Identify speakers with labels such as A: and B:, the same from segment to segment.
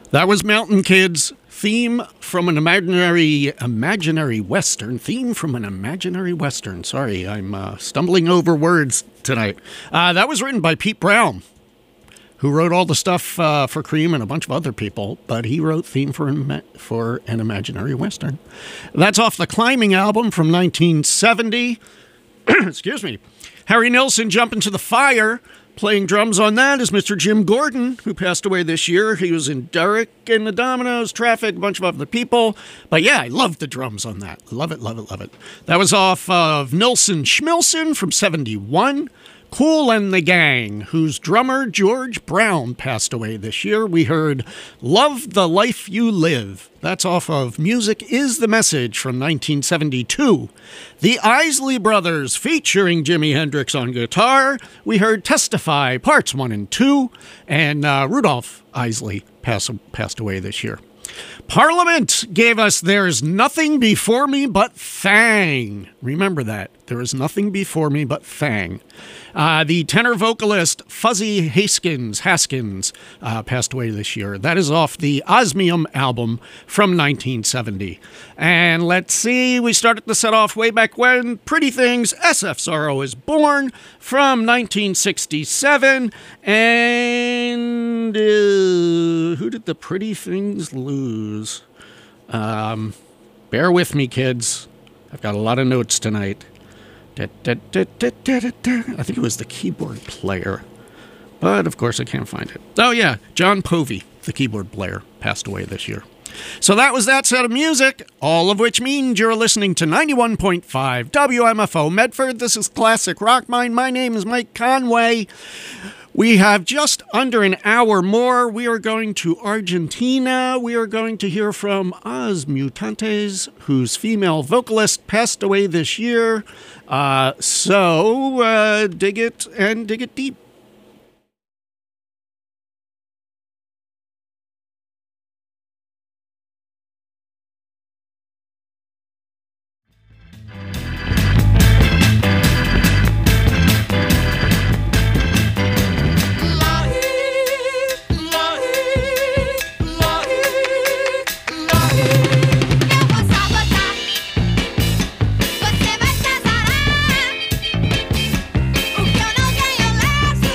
A: That was Mountain Kids' theme from an imaginary Western. Theme from an imaginary Western. Sorry, I'm stumbling over words tonight. That was written by Pete Brown, who wrote all the stuff for Cream and a bunch of other people, but he wrote theme for an imaginary Western. That's off the Climbing album from 1970. Excuse me. Harry Nilsson, Jump Into the Fire. Playing drums on that is Mr. Jim Gordon, who passed away this year. He was in Derek and the Dominoes, Traffic, a bunch of other people. But yeah, I love the drums on that. Love it, love it, love it. That was off of Nilsson Schmilsson from 71. Kool and the Gang, whose drummer George Brown passed away this year. We heard Love the Life You Live. That's off of Music Is the Message from 1972. The Isley Brothers featuring Jimi Hendrix on guitar. We heard Testify Parts 1 and 2. And Rudolph Isley passed away this year. Parliament gave us There's Nothing Before Me But Thang. Remember that. There is nothing before me but Thang. The tenor vocalist Fuzzy Haskins passed away this year. That is off the Osmium album from 1970. And let's see, we started the set off way back when. Pretty Things, SF Sorrow Is Born from 1967. And who did the Pretty Things lose? Bear with me, kids. I've got a lot of notes tonight. I think it was the keyboard player. But, of course, I can't find it. Oh, yeah. John Povey, the keyboard player, passed away this year. So that was that set of music, all of which means you're listening to 91.5 WMFO Medford. This is Classic Rock Mind. My name is Mike Conway. We have just under an hour more. We are going to Argentina. We are going to hear from Os Mutantes, whose female vocalist passed away this year. So dig it and dig it deep.
B: O que eu não tenho leste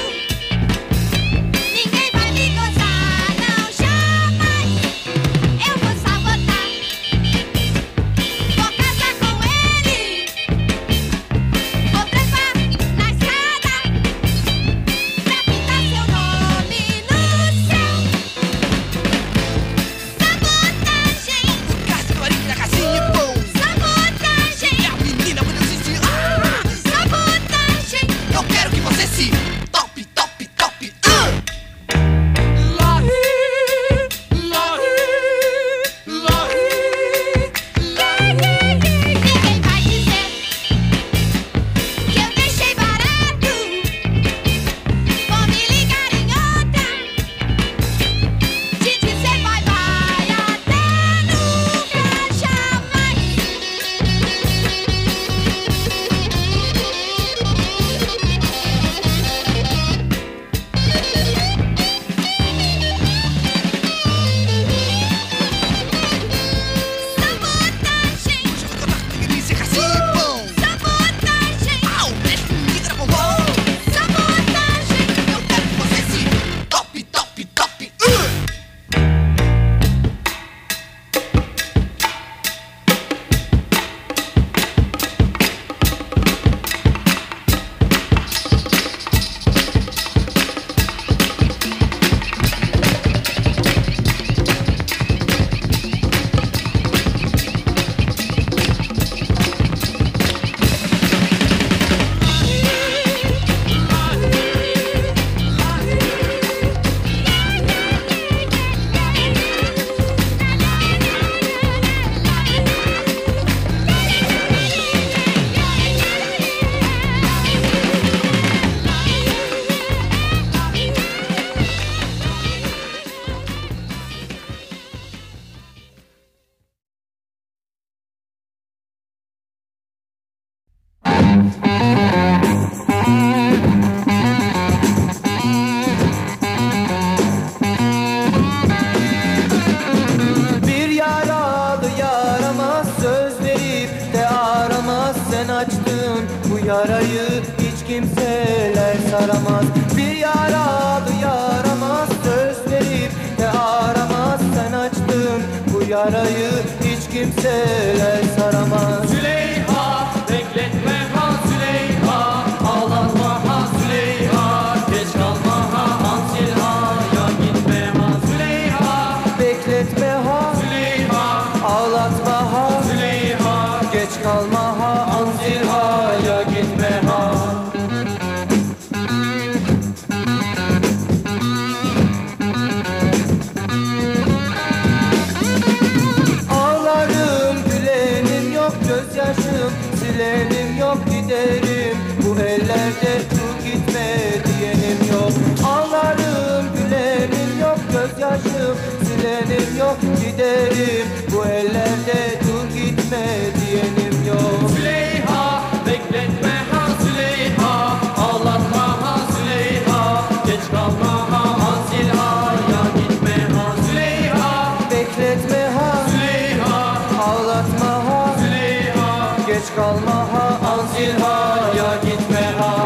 B: sarayı hiç kimseler saramaz.
C: Züleyha, bekletme ha Züleyha, ağlatma ha Züleyha, geç kalma ha Ansilha'ya gitme ha Züleyha,
B: Bekletme ha
C: Züleyha,
B: ağlatma ha
C: Züleyha,
B: geç kalma ha
C: Ansilha'ya gitme ha.
B: Ağlarım gülenim yok, gözyaşım silenim yok, giderim bu ellerde dur gitme diyenim yok. Ağlarım gülenim yok, gözyaşım silenim yok, giderim bu ellerde dur gitme diyenim yok.
C: Züleyha, bekletme ha Züleyha, ağlatma ha Züleyha, geç kalma ha Ansilha'ya gitme ha Züleyha,
B: Bekletme ha
C: Züleyha,
B: ağlatma ha
C: Züleyha,
B: geç kalma ha
C: Ansilha'ya gitme ha.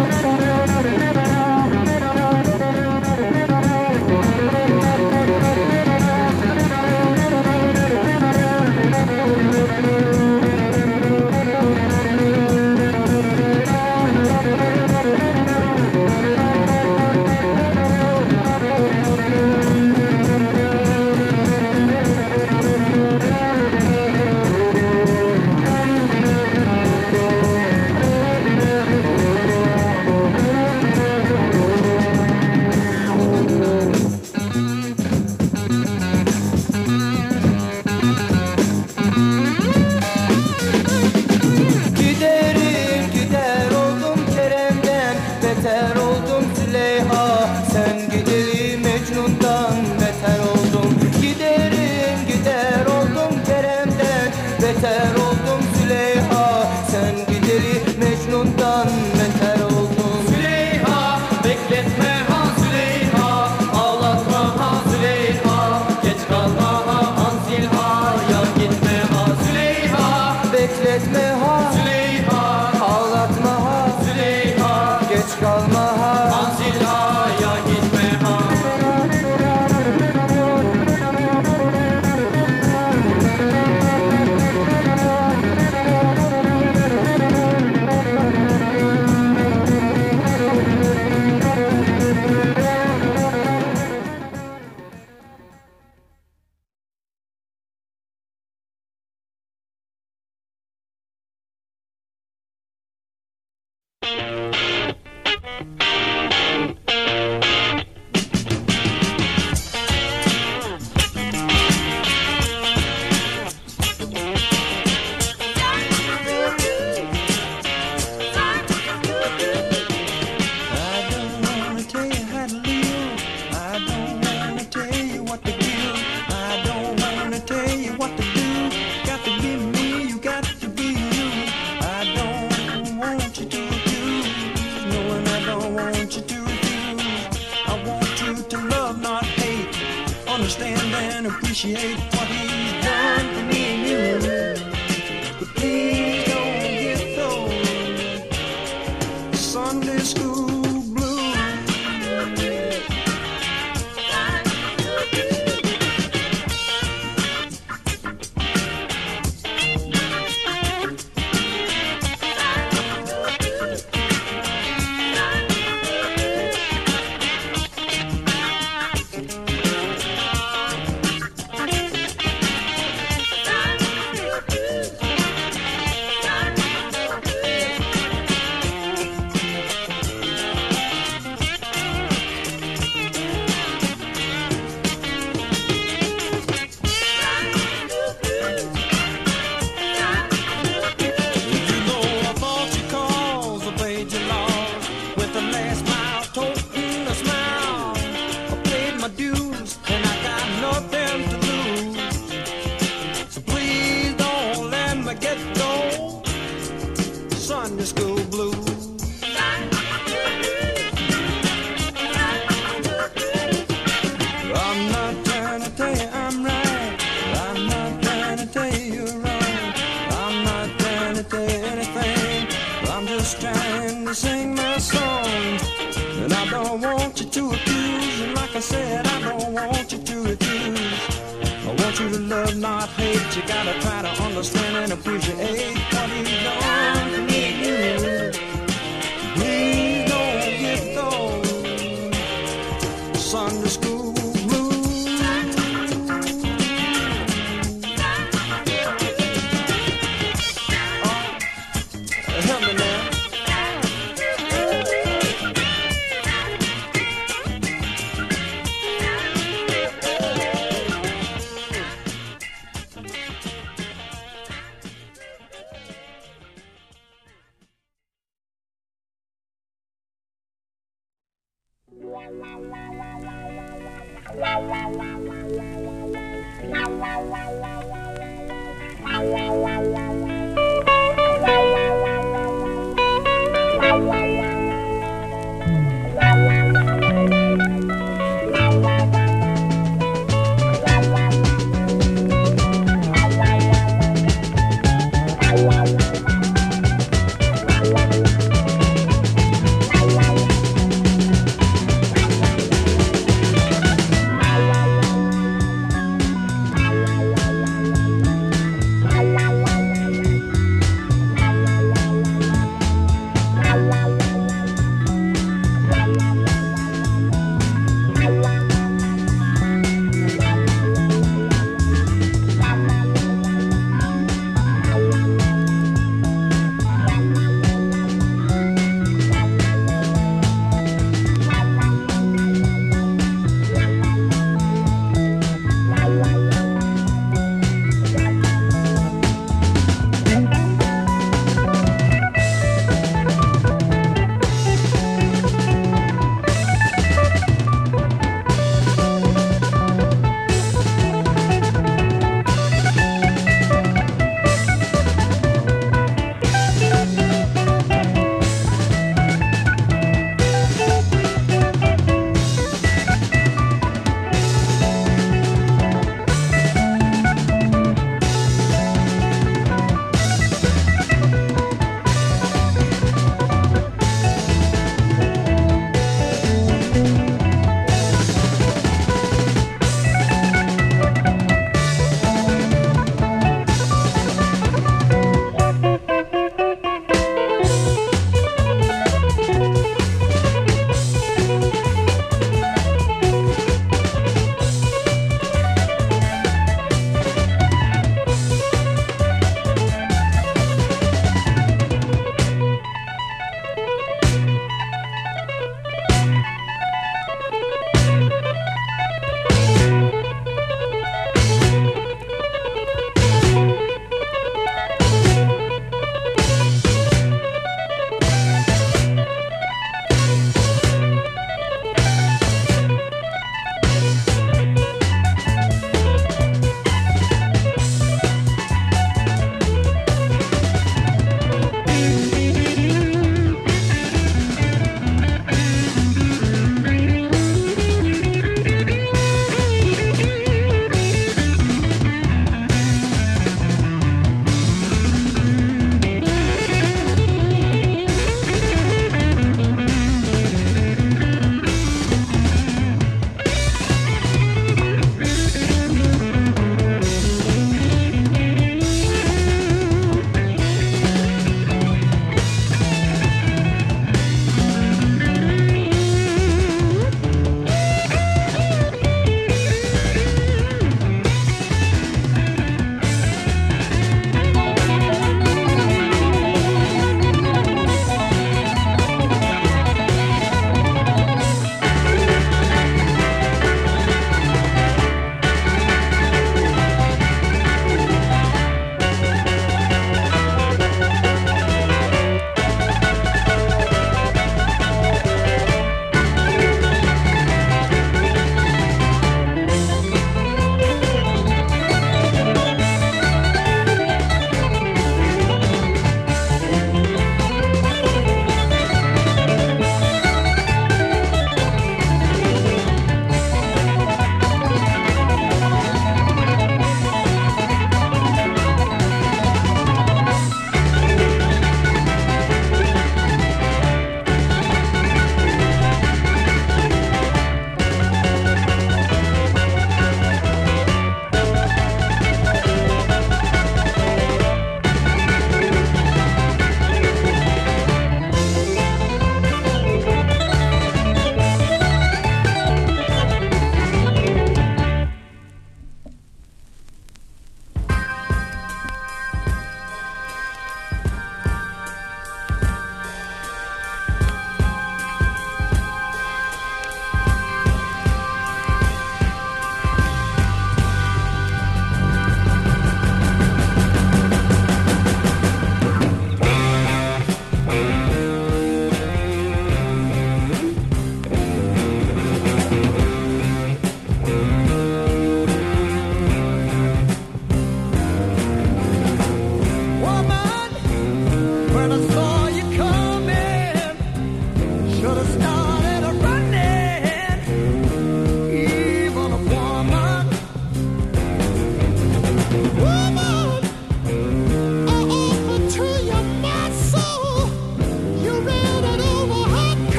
B: Giderim gider oldum Kerem'den beter oldum Züleyha, sen gideli Mecnun'dan beter oldum. Giderim gider oldum Kerem'den beter oldum Züleyha, sen gideli Mecnun'dan beter oldum.
C: Züleyha, bekletme ha Züleyha, ağlatma ha Züleyha, geç kalma ha Ansilha'ya gitme ha Züleyha,
B: Bekletme ha
C: Züleyha,
B: ağlatma ha
C: Züleyha,
B: geç kalma ha
C: Ansilha'ya gitme ha.
D: I don't wanna tell you how to live. I don't wanna tell you what to give. I don't wanna tell you what to do. Got to be me, you got to be you. I don't want you to abuse. No, and I don't want you to refuse. I want you to love, not hate. Understand and appreciate what he's done for me and you. But please don't get those Sunday school blues. You know I bought your cause, I paid your laws with the last mile toting a smile. I paid my dues and I got nothing to lose. So please don't let me get those Sunday school blues. I'm not trying to tell you I'm right. I'm not trying to tell you you're wrong. I'm not trying to tell you anything. I'm just trying to sing my song. And I don't want you to abuse. And like I said, I don't want you to refuse. I want true to love, not hate. You gotta try to understand and appreciate what he's done for me. Please don't get those Sunday school blues. Help me now.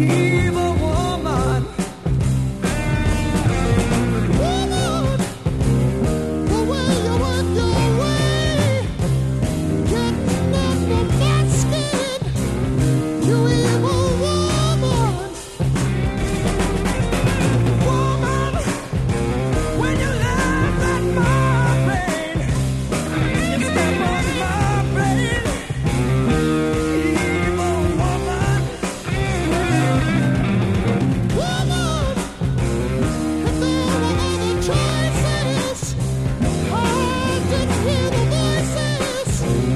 D: evil woman. Woman, the way you work your way, getting under my skin, you evil woman. Woman, when you laugh at my pain, you step on my brain. Evil woman. Woman, if there were other choices, I didn't hear the voices.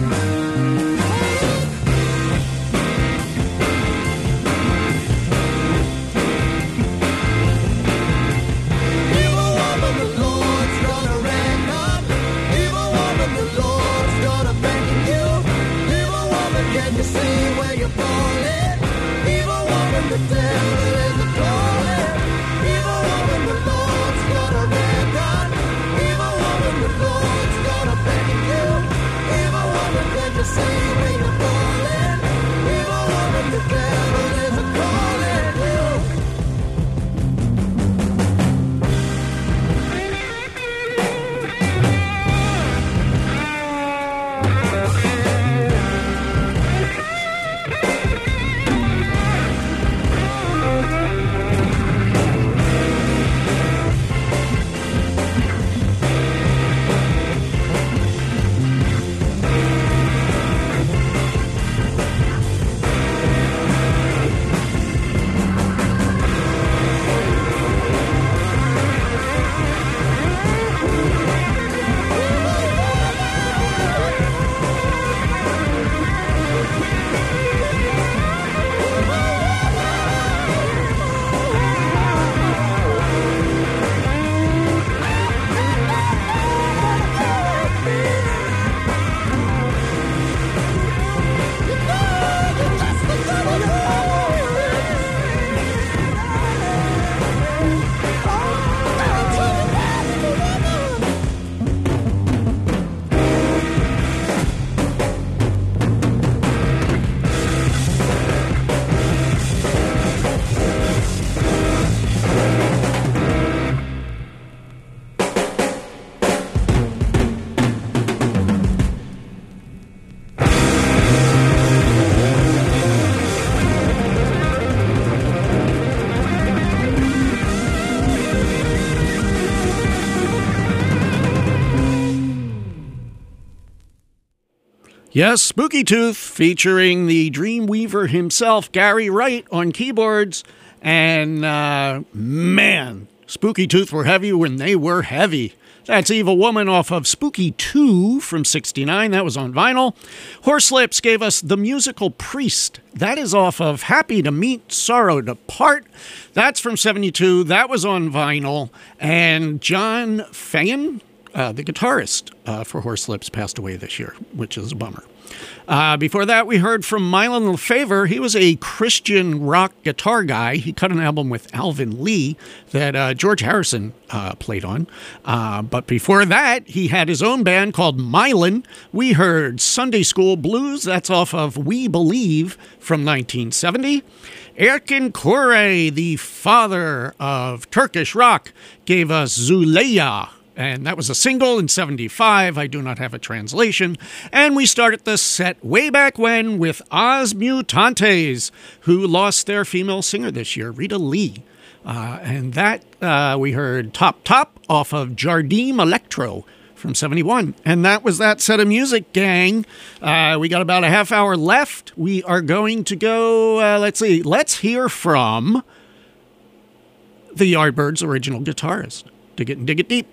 D: Evil woman, the Lord's gonna rain on. Evil woman, the Lord's gonna beckon you. Evil woman, can you see where you're falling? Evil woman, the devil is a calling. Evil woman, the Lord's gonna rain on. Evil woman, the Lord's gonna beckon you. Evil woman, can you see where you're falling? Evil woman, the devil is a calling you.
A: Yes, Spooky Tooth featuring the Dreamweaver himself, Gary Wright, on keyboards. And, man, Spooky Tooth were heavy when they were heavy. That's Evil Woman off of Spooky 2 from '69. That was on vinyl. Horselips gave us The Musical Priest. That is off of Happy to Meet, Sorrow to Part. That's from '72. That was on vinyl. And John Fagan, the guitarist for Horselips, passed away this year, which is a bummer. Before that, we heard from Mylon Lefevre. He was a Christian rock guitar guy. He cut an album with Alvin Lee that George Harrison played on. But before that, he had his own band called Mylon. We heard Sunday School Blues. That's off of We Believe from 1970. Erkin Koray, the father of Turkish rock, gave us Zuleyha. And that was a single in '75. I do not have a translation. And we started the set way back when with Os Mutantes, who lost their female singer this year, Rita Lee. And that we heard Top Top off of Jardim Electro from '71. And that was that set of music, gang. We got about a half hour left. We are going to go, let's hear from the Yardbirds' original guitarist. Dig it and dig it deep.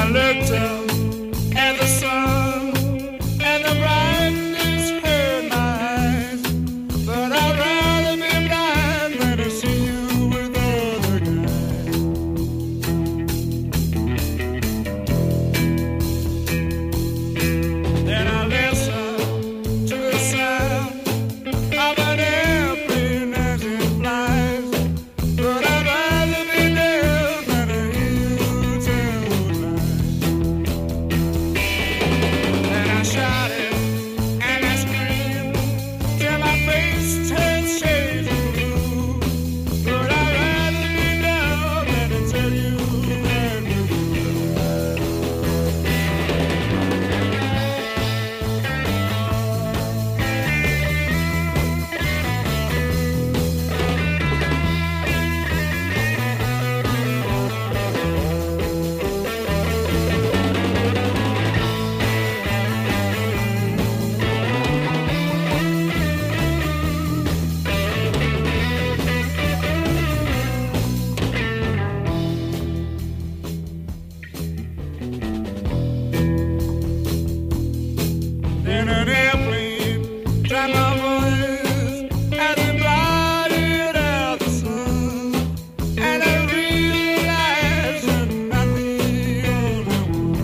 E: I looked up at the sun and the brightness hurt my eyes. But I'd rather be blind than to see you with other guys. Then I listened to the sound of an airplane as it flies. But I'd rather be dead than to hear you tell lies. And I shouted and I screamed till my face turned shades of blue. But I'd rather be down than to tell you that we're in an airplane, tried my voice as it blotted out the sun. And I realized that I'm the only one.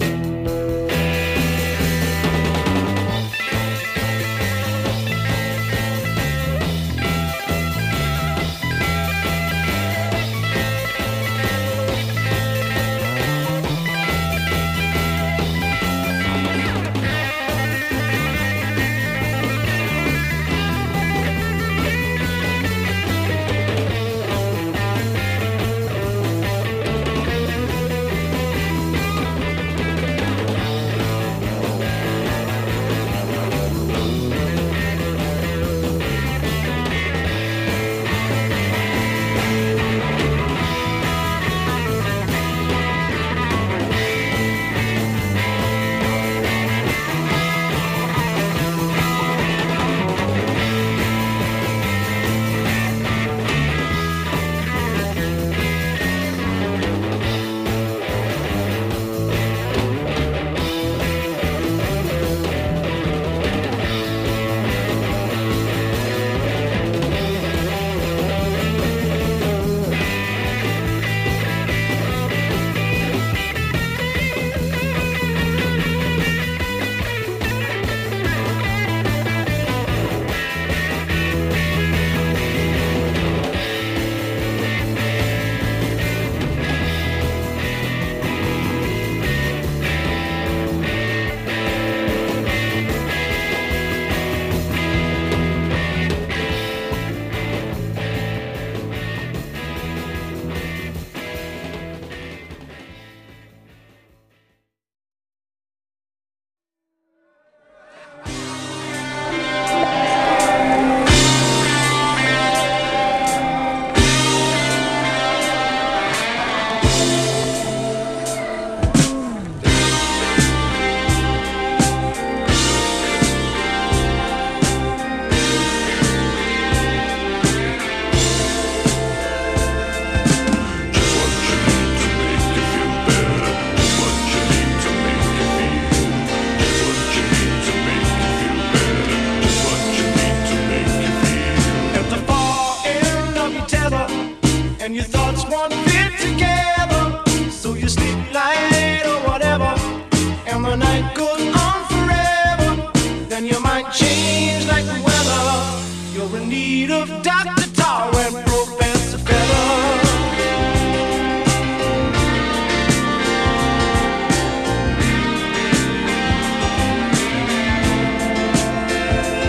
D: At the far end of your tether, and your thoughts won't fit together, so you sleep light or whatever, and the night goes on forever. Then your mind change like the weather. You're in need of Dr. Tar and Professor Feather.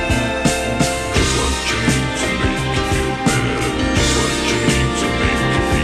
E: Just what you need to make you feel better. Just what you need to make you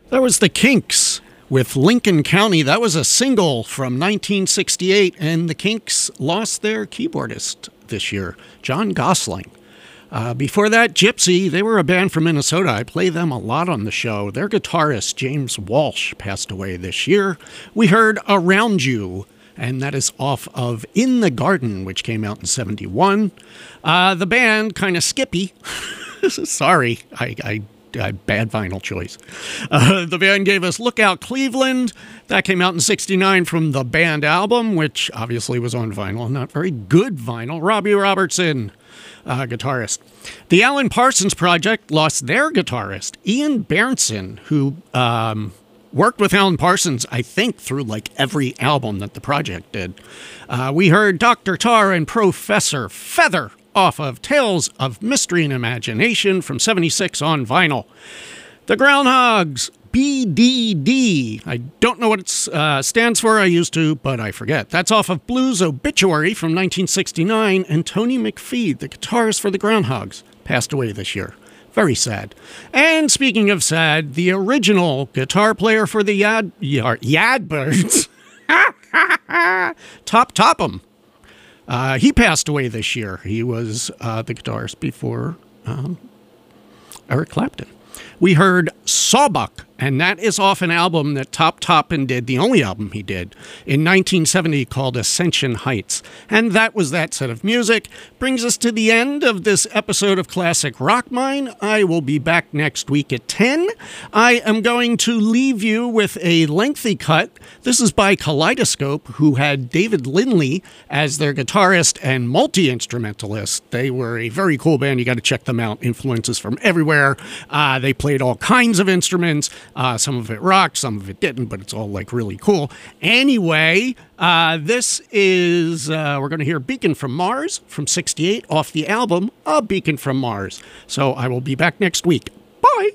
A: That was the Kinks with Lincoln County. That was a single from 1968, and the Kinks lost their keyboardist this year, John Gosling. Before that, Gypsy, they were a band from Minnesota. I play them a lot on the show. Their guitarist, James Walsh, passed away this year. We heard Around You, and that is off of In the Garden, which came out in 71. The band, kind of skippy. Sorry, I bad vinyl choice. The band gave us Lookout Cleveland. That came out in 69 from the band album, which obviously was on vinyl. Not very good vinyl. Robbie Robertson, guitarist. The Alan Parsons Project lost their guitarist, Ian Berntsen, who worked with Alan Parsons, I think, through like every album that the project did. We heard Dr. Tar and Professor Feather off of Tales of Mystery and Imagination from 76 on vinyl. The Groundhogs, BDD. I don't know what it stands for. I used to, but I forget. That's off of Blues Obituary from 1969, and Tony McPhee, the guitarist for the Groundhogs, passed away this year. Very sad. And speaking of sad, the original guitar player for the Yardbirds, Top Topham, he passed away this year. He was the guitarist before Eric Clapton. We heard Sawbuck, and that is off an album that Top Topham did, the only album he did, in 1970 called Ascension Heights. And that was that set of music. Brings us to the end of this episode of Classic Rock Mine. I will be back next week at 10. I am going to leave you with a lengthy cut. This is by Kaleidoscope, who had David Lindley as their guitarist and multi-instrumentalist. They were a very cool band. You got to check them out. Influences from everywhere. They played all kinds of instruments. Some of it rocked, some of it didn't, but it's all like really cool. Anyway, this is, we're going to hear Beacon from Mars from 68 off the album A Beacon from Mars. So I will be back next week. Bye.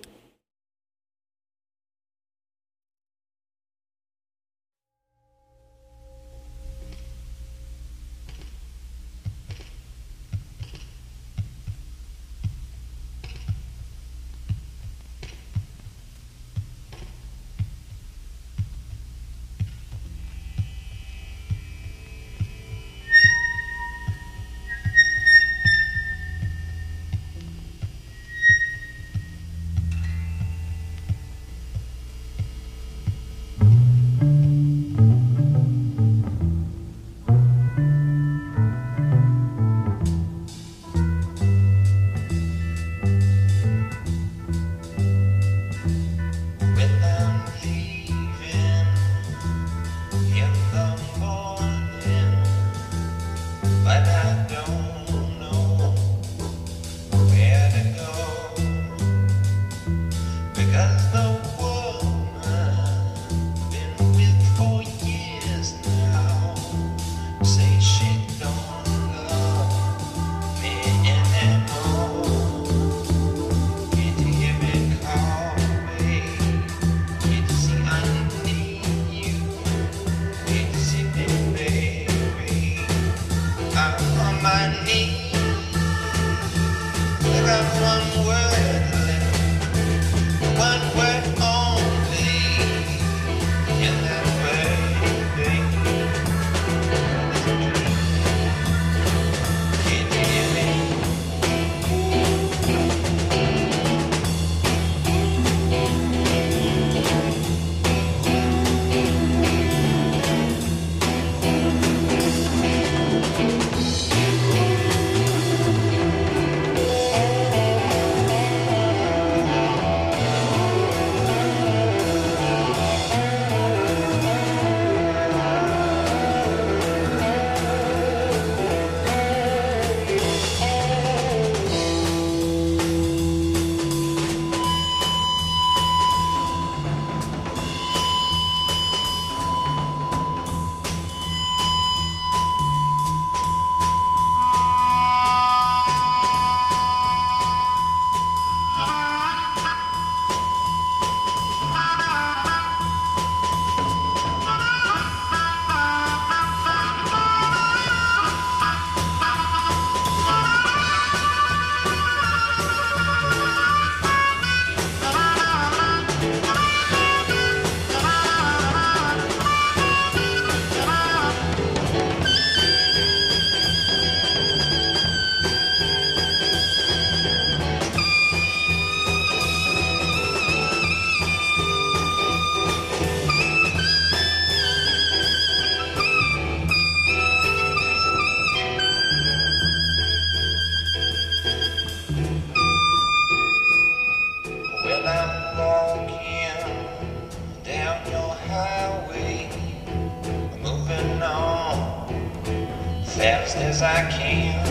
F: as I can.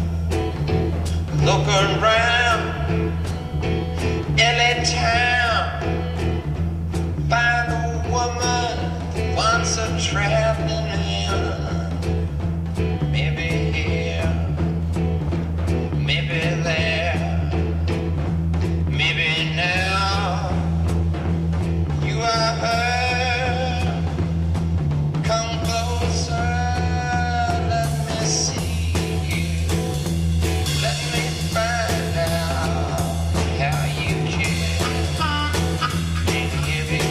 F: Look around LA town, find a woman that wants a traveling man. Maybe here, maybe there, maybe now. You are her. Come closer, let me see you. Let me find out how you care. Can you hear me?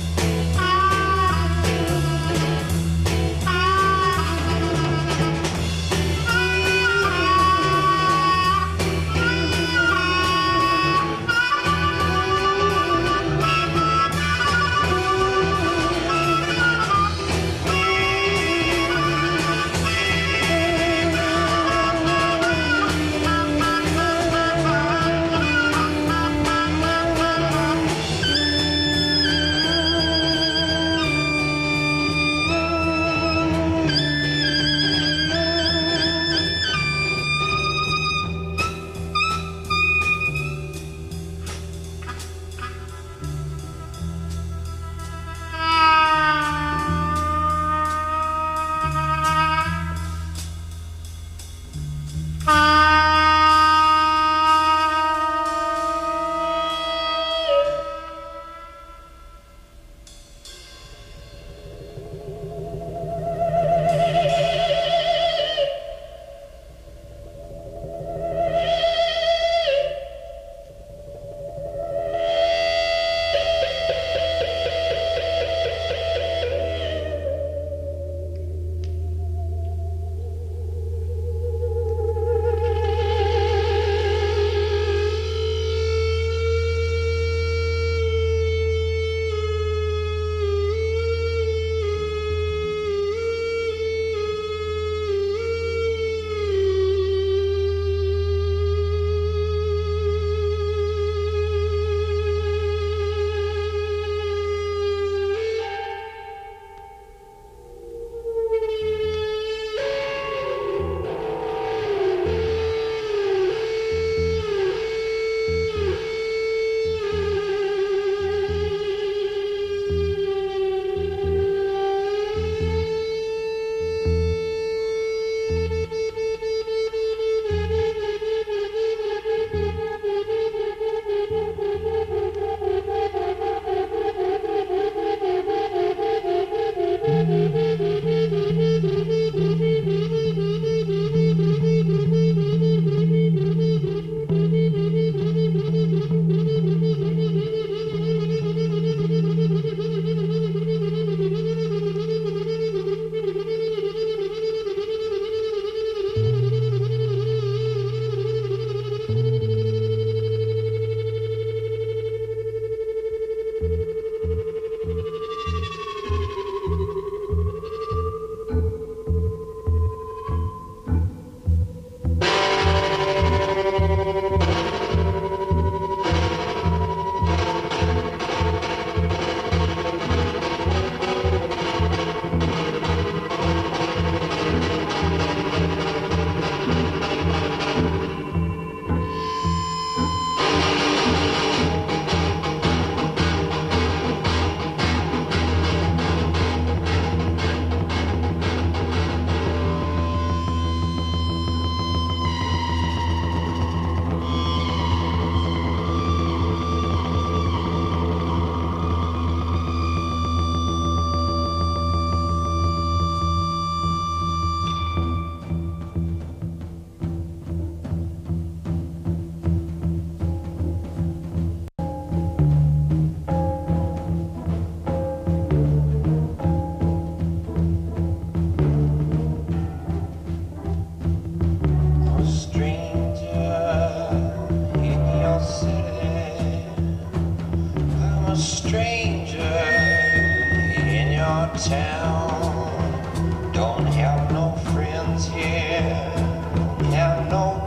G: town. Don't have no friends here. Don't have no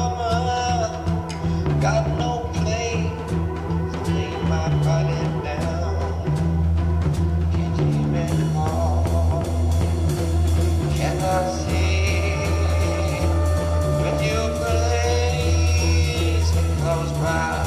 G: woman. Got no place to lay my body down. Can't you hear me call? Can I see proud.